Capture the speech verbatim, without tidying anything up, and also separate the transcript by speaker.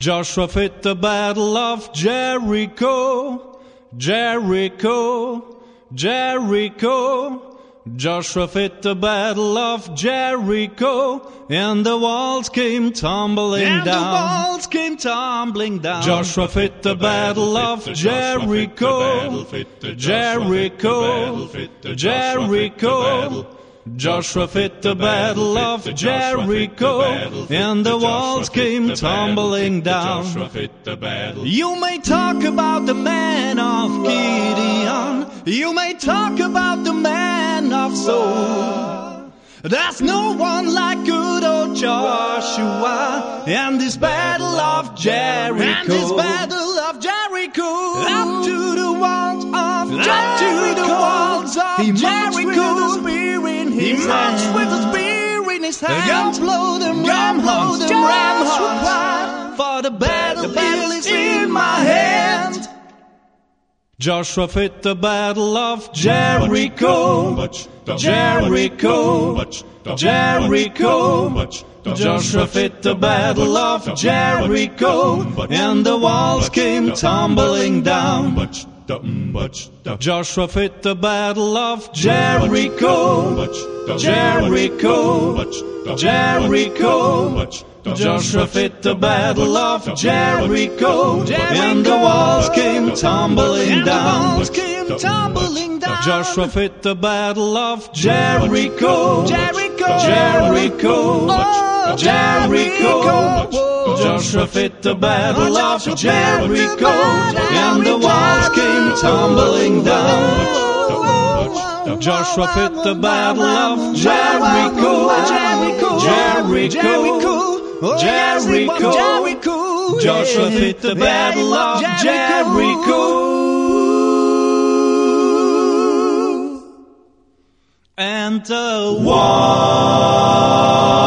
Speaker 1: Joshua fit the battle of Jericho, Jericho, Jericho. Joshua fit the battle of Jericho, and the walls came tumbling
Speaker 2: and
Speaker 1: down.
Speaker 2: And the walls came tumbling down.
Speaker 1: Joshua fit the battle of Jericho, Jericho, Jericho. Joshua fit the battle of Jericho, and the walls came tumbling down. You may talk about the man of Gideon, you may talk about the man of Saul. There's no one like good old Joshua in this battle of Jericho.
Speaker 2: And this battle of Jericho,
Speaker 1: up to the walls of
Speaker 2: up to the walls of
Speaker 1: he
Speaker 2: Jericho.
Speaker 1: He
Speaker 2: marched with the spear in his hand.
Speaker 1: Gun blow them ram
Speaker 2: blow
Speaker 1: horns,
Speaker 2: them ram
Speaker 1: horns.
Speaker 2: horns.
Speaker 1: For the battle,
Speaker 2: the battle
Speaker 1: is in my hand. Joshua fit the battle of Jericho, Jericho, Jericho. Joshua fit the battle of Jericho, and the walls came tumbling down. Joshua fit the battle of Jericho, Jericho, Jericho. Joshua fit the battle of Jericho, and the walls came tumbling down. Joshua fit the battle of Jericho, Jericho, Jericho. Joshua fit the battle of Jericho, and the walls came tumbling down. Joshua fit the battle of Jericho, Jericho, Jericho. Joshua fit the battle of Jericho, and the wall